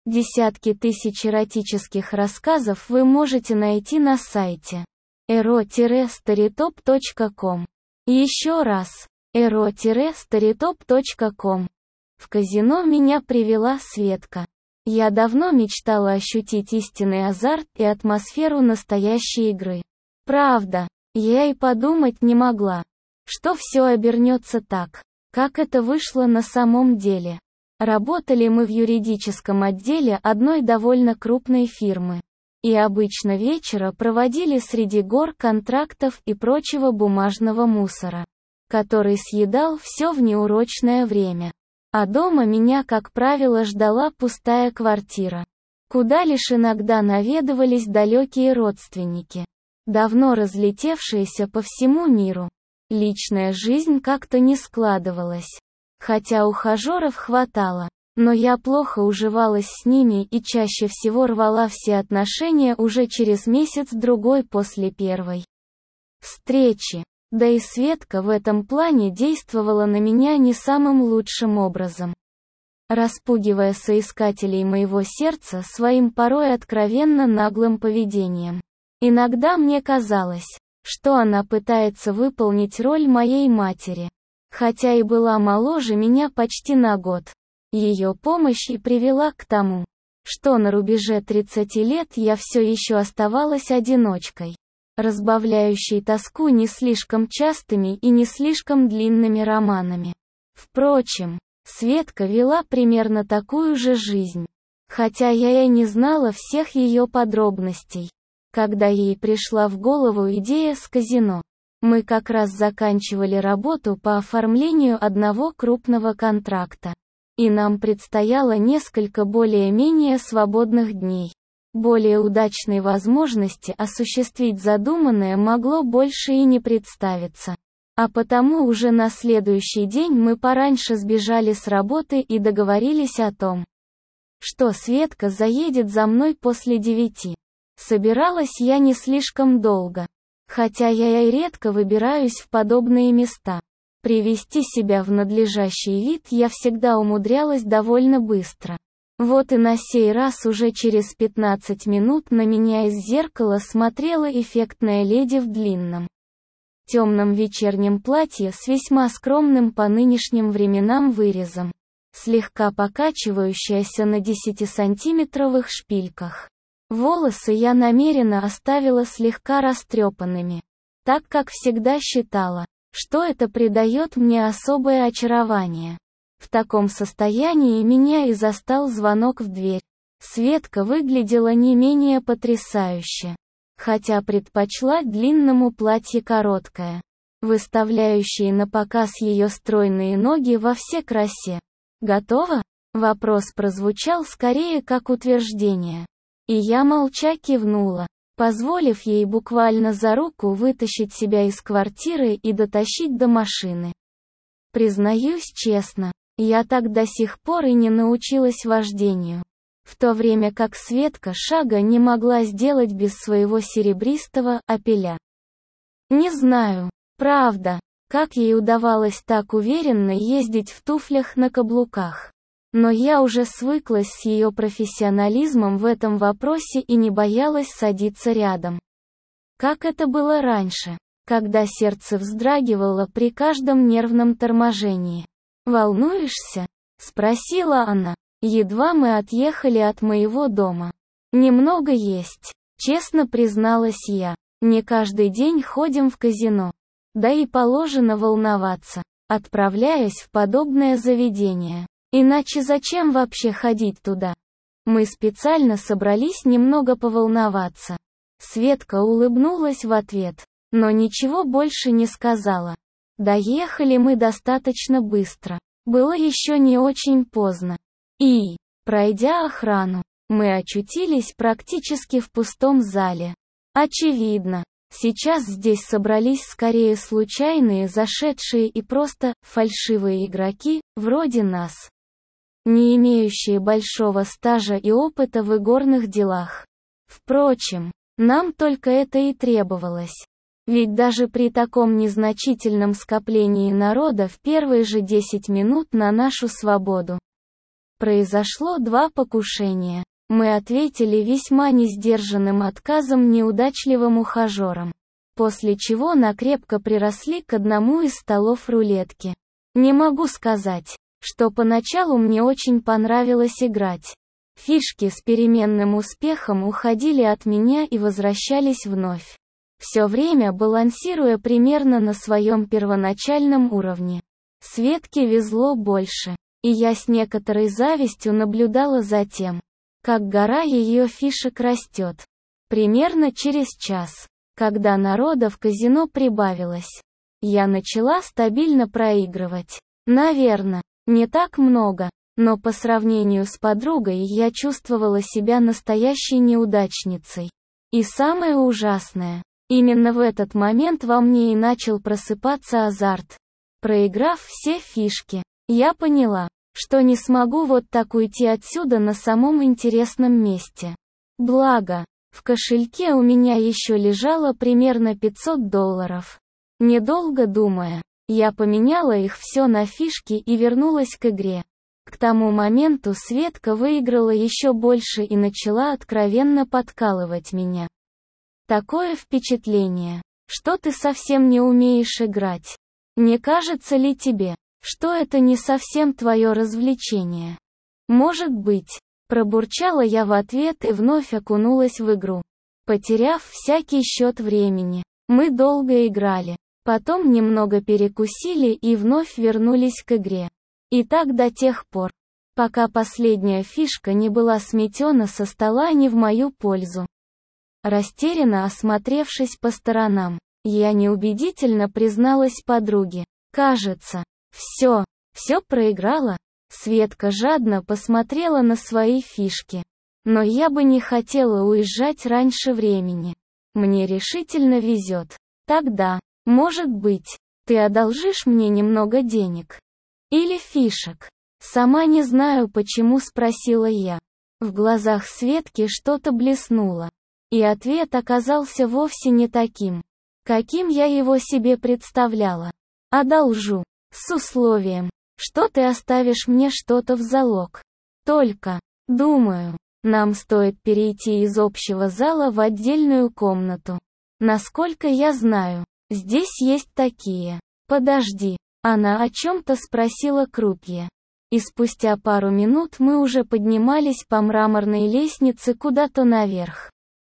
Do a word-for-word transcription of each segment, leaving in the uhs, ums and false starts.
Десятки тысяч эротических рассказов вы можете найти на сайте эро старитоп точка ком. Еще раз, эро старитоп точка ком. В казино меня привела Светка. Я давно мечтала ощутить истинный азарт и атмосферу настоящей игры. Правда, я и подумать не могла, что все обернется так, как это вышло на самом деле. Работали мы в юридическом отделе одной довольно крупной фирмы. И обычно вечера проводили среди гор контрактов и прочего бумажного мусора, который съедал все в неурочное время. А дома меня, как правило, ждала пустая квартира, куда лишь иногда наведывались далекие родственники, давно разлетевшиеся по всему миру. Личная жизнь как-то не складывалась. Хотя ухажеров хватало, но я плохо уживалась с ними и чаще всего рвала все отношения уже через месяц-другой после первой встречи. Да и Светка в этом плане действовала на меня не самым лучшим образом, распугивая соискателей моего сердца своим порой откровенно наглым поведением. Иногда мне казалось, что она пытается выполнить роль моей матери. Хотя и была моложе меня почти на год. Ее помощь и привела к тому, что на рубеже тридцати лет я все еще оставалась одиночкой, разбавляющей тоску не слишком частыми и не слишком длинными романами. Впрочем, Светка вела примерно такую же жизнь, хотя я и не знала всех ее подробностей. Когда ей пришла в голову идея с казино, мы как раз заканчивали работу по оформлению одного крупного контракта. И нам предстояло несколько более-менее свободных дней. Более удачной возможности осуществить задуманное могло больше и не представиться. А потому уже на следующий день мы пораньше сбежали с работы и договорились о том, что Светка заедет за мной после девяти. Собиралась я не слишком долго. Хотя я и редко выбираюсь в подобные места. Привести себя в надлежащий вид я всегда умудрялась довольно быстро. Вот и на сей раз уже через пятнадцать минут на меня из зеркала смотрела эффектная леди в длинном темном вечернем платье с весьма скромным по нынешним временам вырезом, слегка покачивающаяся на десятисантиметровых шпильках. Волосы я намеренно оставила слегка растрепанными, так как всегда считала, что это придает мне особое очарование. В таком состоянии меня и застал звонок в дверь. Светка выглядела не менее потрясающе, хотя предпочла длинному платье короткое, выставляющее на показ ее стройные ноги во все красе. «Готова?» Вопрос прозвучал скорее как утверждение. И я молча кивнула, позволив ей буквально за руку вытащить себя из квартиры и дотащить до машины. Признаюсь честно, я так до сих пор и не научилась вождению. В то время как Светка шага не могла сделать без своего серебристого «Опеля». Не знаю, правда, как ей удавалось так уверенно ездить в туфлях на каблуках. Но я уже свыклась с ее профессионализмом в этом вопросе и не боялась садиться рядом. Как это было раньше, когда сердце вздрагивало при каждом нервном торможении. «Волнуешься?» — спросила она, едва мы отъехали от моего дома. «Немного есть», — честно призналась я. «Не каждый день ходим в казино. Да и положено волноваться, отправляясь в подобное заведение. Иначе зачем вообще ходить туда?» Мы специально собрались немного поволноваться. Светка улыбнулась в ответ, но ничего больше не сказала. Доехали мы достаточно быстро. Было еще не очень поздно. И, пройдя охрану, мы очутились практически в пустом зале. Очевидно, сейчас здесь собрались скорее случайные зашедшие и просто фальшивые игроки, вроде нас, не имеющие большого стажа и опыта в игорных делах. Впрочем, нам только это и требовалось. Ведь даже при таком незначительном скоплении народа в первые же десять минут на нашу свободу Произошло два покушения. Мы ответили весьма несдержанным отказом неудачливым ухажерам. После чего накрепко приросли к одному из столов рулетки. Не могу сказать, что поначалу мне очень понравилось играть. Фишки с переменным успехом уходили от меня и возвращались вновь. Все время балансируя примерно на своем первоначальном уровне. Светке везло больше, и я с некоторой завистью наблюдала за тем, как гора ее фишек растет. Примерно через час, когда народа в казино прибавилось, я начала стабильно проигрывать. Наверное, не так много, но по сравнению с подругой я чувствовала себя настоящей неудачницей. И самое ужасное, именно в этот момент во мне и начал просыпаться азарт. Проиграв все фишки, я поняла, что не смогу вот так уйти отсюда на самом интересном месте. Благо, в кошельке у меня еще лежало примерно пятьсот долларов. Недолго думая, я поменяла их все на фишки и вернулась к игре. К тому моменту Светка выиграла еще больше и начала откровенно подкалывать меня. Такое впечатление, что ты совсем не умеешь играть. Не кажется ли тебе, что это не совсем твое развлечение? Может быть, пробурчала я в ответ и вновь окунулась в игру. Потеряв всякий счет времени, мы долго играли, потом немного перекусили и вновь вернулись к игре. И так до тех пор, пока последняя фишка не была сметена со стола не в мою пользу. Растерянно осмотревшись по сторонам, я неубедительно призналась подруге. Кажется, все, все проиграла. Светка жадно посмотрела на свои фишки. Но я бы не хотела уезжать раньше времени. Мне решительно везет. Тогда, может быть, ты одолжишь мне немного денег? Или фишек? Сама не знаю, почему спросила я. В глазах Светки что-то блеснуло. И ответ оказался вовсе не таким, каким я его себе представляла. Одолжу. С условием, что ты оставишь мне что-то в залог. Только, думаю, нам стоит перейти из общего зала в отдельную комнату. Насколько я знаю, здесь есть такие. Подожди. Она о чем-то спросила Крупье. И спустя пару минут мы уже поднимались по мраморной лестнице куда-то наверх.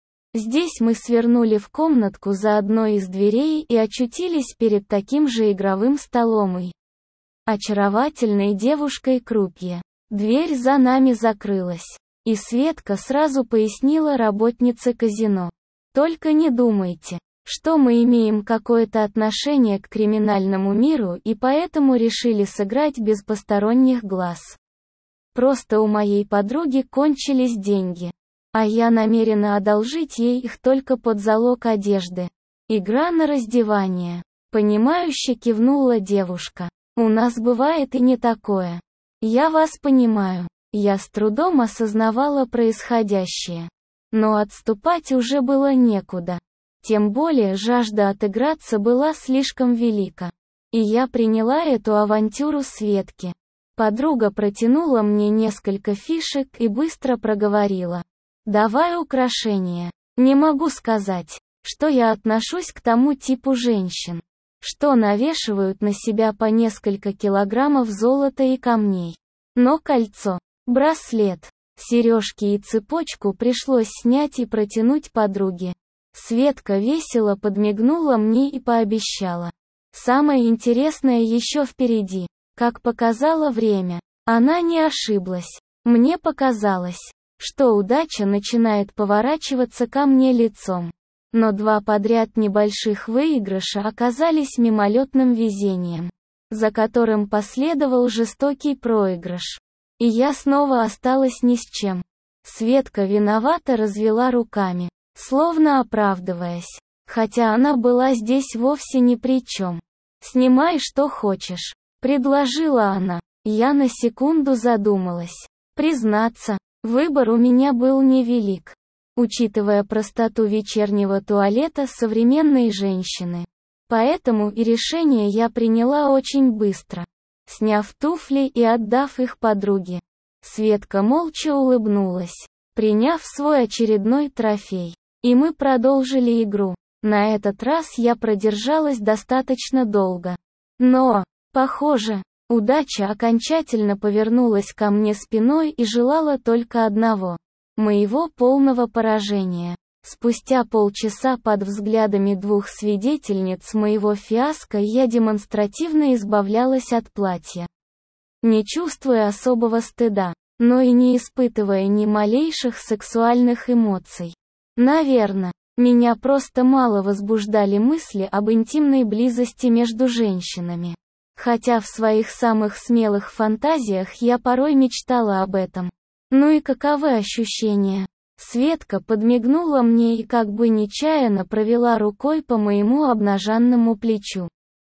Здесь мы свернули в комнатку за одной из дверей и очутились перед таким же игровым столом и очаровательной девушкой Крупье. Дверь за нами закрылась. И Светка сразу пояснила работнице казино. Только не думайте, что мы имеем какое-то отношение к криминальному миру и поэтому решили сыграть без посторонних глаз. Просто у моей подруги кончились деньги. А я намерена одолжить ей их только под залог одежды. Игра на раздевание. Понимающе кивнула девушка. У нас бывает и не такое. Я вас понимаю. Я с трудом осознавала происходящее. Но отступать уже было некуда. Тем более жажда отыграться была слишком велика. И я приняла эту авантюру Светки. Подруга протянула мне несколько фишек и быстро проговорила. Давай украшения. Не могу сказать, что я отношусь к тому типу женщин, что навешивают на себя по несколько килограммов золота и камней. Но кольцо, браслет, сережки и цепочку пришлось снять и протянуть подруге. Светка весело подмигнула мне и пообещала. Самое интересное еще впереди. Как показало время, она не ошиблась. Мне показалось, что удача начинает поворачиваться ко мне лицом. Но два подряд небольших выигрыша оказались мимолетным везением, за которым последовал жестокий проигрыш. И я снова осталась ни с чем. Светка виновато развела руками, словно оправдываясь, хотя она была здесь вовсе ни при чем. «Снимай что хочешь», — предложила она. Я на секунду задумалась. Признаться, выбор у меня был невелик, учитывая простоту вечернего туалета современной женщины. Поэтому и решение я приняла очень быстро, сняв туфли и отдав их подруге. Светка молча улыбнулась, приняв свой очередной трофей. И мы продолжили игру. На этот раз я продержалась достаточно долго. Но, похоже, удача окончательно повернулась ко мне спиной и желала только одного – моего полного поражения. Спустя полчаса под взглядами двух свидетельниц моего фиаско я демонстративно избавлялась от платья. Не чувствуя особого стыда, но и не испытывая ни малейших сексуальных эмоций. Наверное, меня просто мало возбуждали мысли об интимной близости между женщинами. Хотя в своих самых смелых фантазиях я порой мечтала об этом. Ну и каковы ощущения? Светка подмигнула мне и как бы нечаянно провела рукой по моему обнаженному плечу.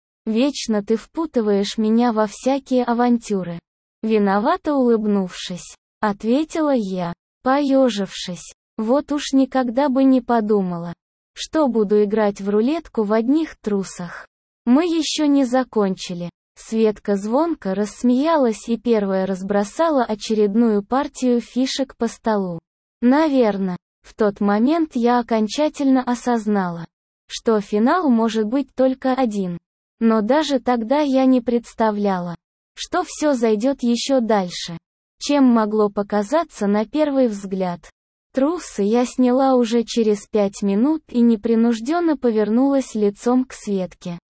«Вечно ты впутываешь меня во всякие авантюры». Виновато улыбнувшись, ответила я, поежившись. Вот уж никогда бы не подумала, что буду играть в рулетку в одних трусах. Мы еще не закончили. Светка звонко рассмеялась и первая разбросала очередную партию фишек по столу. Наверно, в тот момент я окончательно осознала, что финал может быть только один. Но даже тогда я не представляла, что все зайдет еще дальше, чем могло показаться на первый взгляд. Трусы я сняла уже через пять минут и непринужденно повернулась лицом к Светке,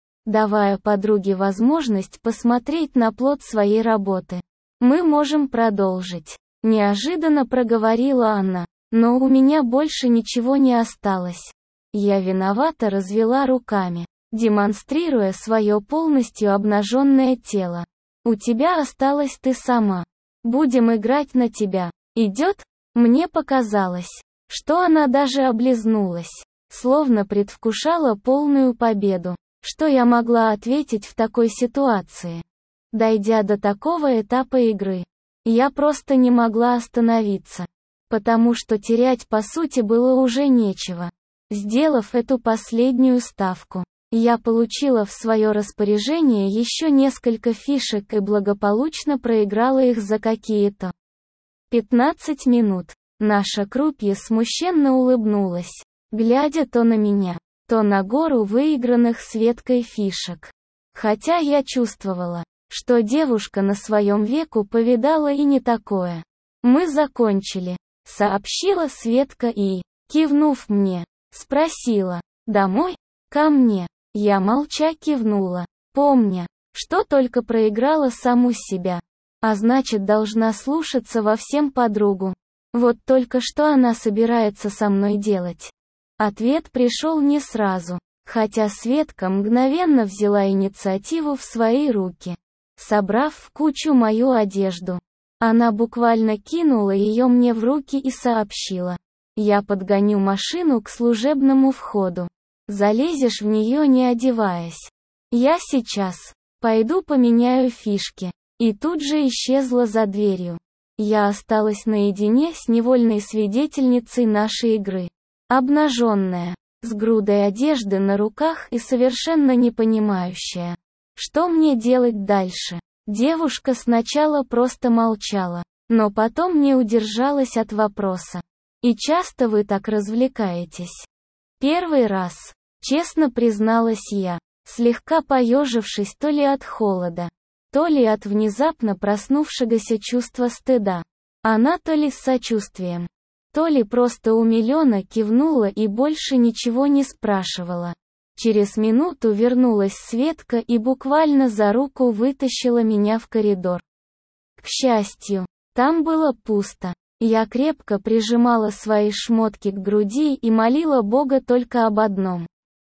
давая подруге возможность посмотреть на плод своей работы. «Мы можем продолжить», — неожиданно проговорила она, но у меня больше ничего не осталось. Я виновато развела руками, демонстрируя свое полностью обнаженное тело. «У тебя осталась ты сама. Будем играть на тебя. Идет?» Мне показалось, что она даже облизнулась, словно предвкушала полную победу. Что я могла ответить в такой ситуации? Дойдя до такого этапа игры, я просто не могла остановиться, потому что терять по сути было уже нечего. Сделав эту последнюю ставку, я получила в свое распоряжение еще несколько фишек и благополучно проиграла их за какие-то пятнадцать минут. Наша крупье смущенно улыбнулась, глядя то на меня, то на гору выигранных Светкой фишек. Хотя я чувствовала, что девушка на своем веку повидала и не такое. «Мы закончили», — сообщила Светка и, кивнув мне, спросила: «Домой? Ко мне?» Я молча кивнула, помня, что только проиграла саму себя. А значит, должна слушаться во всем подругу. Вот только что она собирается со мной делать? Ответ пришел не сразу, хотя Светка мгновенно взяла инициативу в свои руки. Собрав в кучу мою одежду, она буквально кинула ее мне в руки и сообщила: «Я подгоню машину к служебному входу. Залезешь в нее не одеваясь. Я сейчас пойду поменяю фишки». И тут же исчезла за дверью. Я осталась наедине с невольной свидетельницей нашей игры. Обнаженная, с грудой одежды на руках и совершенно не понимающая, что мне делать дальше. Девушка сначала просто молчала, но потом не удержалась от вопроса: «И часто вы так развлекаетесь?» «Первый раз», честно призналась я, слегка поежившись то ли от холода, то ли от внезапно проснувшегося чувства стыда. Она то ли с сочувствием, то ли просто умиленно кивнула и больше ничего не спрашивала. Через минуту вернулась Светка и буквально за руку вытащила меня в коридор. К счастью, там было пусто. Я крепко прижимала свои шмотки к груди и молила Бога только об одном: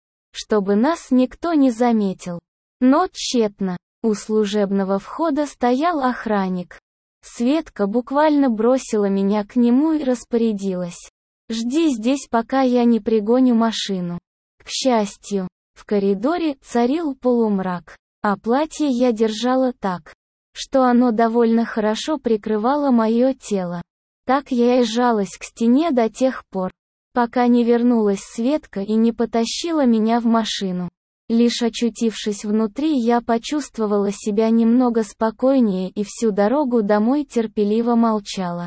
чтобы нас никто не заметил. Но тщетно. У служебного входа стоял охранник. Светка буквально бросила меня к нему и распорядилась: «Жди здесь, пока я не пригоню машину». К счастью, в коридоре царил полумрак, а платье я держала так, что оно довольно хорошо прикрывало мое тело. Так я и сжалась к стене до тех пор, пока не вернулась Светка и не потащила меня в машину. Лишь очутившись внутри, я почувствовала себя немного спокойнее и всю дорогу домой терпеливо молчала,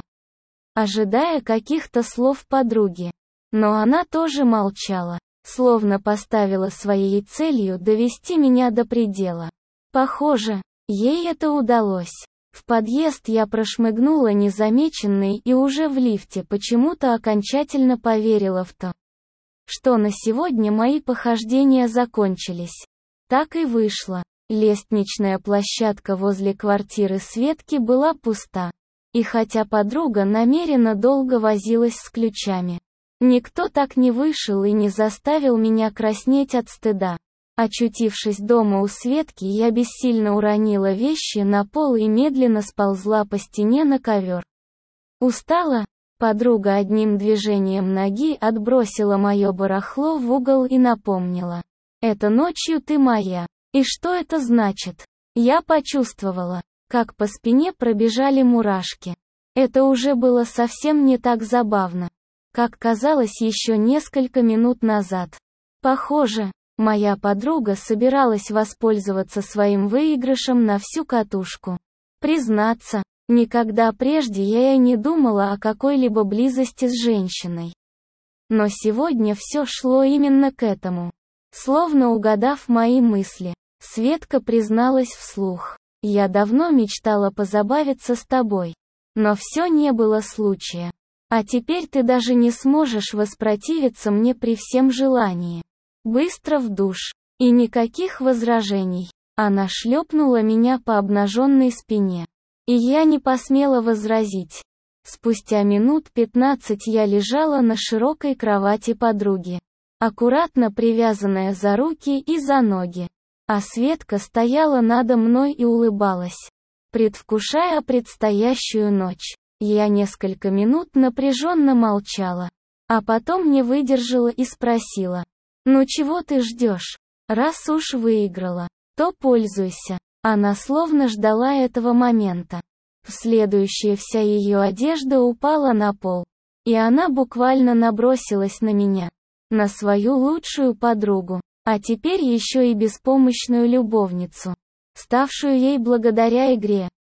ожидая каких-то слов подруги. Но она тоже молчала, словно поставила своей целью довести меня до предела. Похоже, ей это удалось. В подъезд я прошмыгнула незамеченной и уже в лифте почему-то окончательно поверила в то, что на сегодня мои похождения закончились. Так и вышло. Лестничная площадка возле квартиры Светки была пуста. И хотя подруга намеренно долго возилась с ключами, никто так не вышел и не заставил меня краснеть от стыда. Очутившись дома у Светки, я бессильно уронила вещи на пол и медленно сползла по стене на ковер. Устала? Подруга одним движением ноги отбросила мое барахло в угол и напомнила. «Это ночью ты моя». И что это значит? Я почувствовала, как по спине пробежали мурашки. Это уже было совсем не так забавно, как казалось еще несколько минут назад. Похоже, моя подруга собиралась воспользоваться своим выигрышем на всю катушку. Признаться, никогда прежде я и не думала о какой-либо близости с женщиной. Но сегодня все шло именно к этому. Словно угадав мои мысли, Светка призналась вслух. «Я давно мечтала позабавиться с тобой. Но все не было случая. А теперь ты даже не сможешь воспротивиться мне при всем желании. Быстро в душ. И никаких возражений». Она шлепнула меня по обнаженной спине. И я не посмела возразить. Спустя минут пятнадцать я лежала на широкой кровати подруги, аккуратно привязанная за руки и за ноги. А Светка стояла надо мной и улыбалась, предвкушая предстоящую ночь. Я несколько минут напряженно молчала, а потом не выдержала и спросила: «Ну чего ты ждешь? Раз уж выиграла, то пользуйся». Она словно ждала этого момента. В следующее вся ее одежда упала на пол, и она буквально набросилась на меня, на свою лучшую подругу, а теперь еще и беспомощную любовницу, ставшую ей благодаря игре.